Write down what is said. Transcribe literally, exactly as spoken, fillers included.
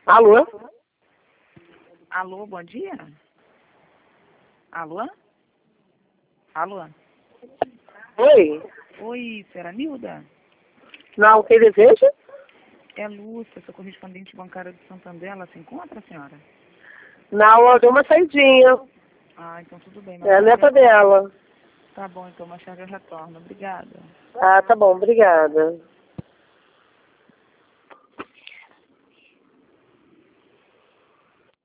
Alô? Alô, bom dia? Alô? Alô? Oi? Oi, senhora Nilda? Não, quem deseja? É Lúcia, sou correspondente bancária de Santander. Ela se encontra, senhora? Não, ela deu uma saidinha. Ah, então tudo bem. É a neta dela. Tá bom, então mais tarde eu retorno. Obrigada. Ah, tá bom, obrigada.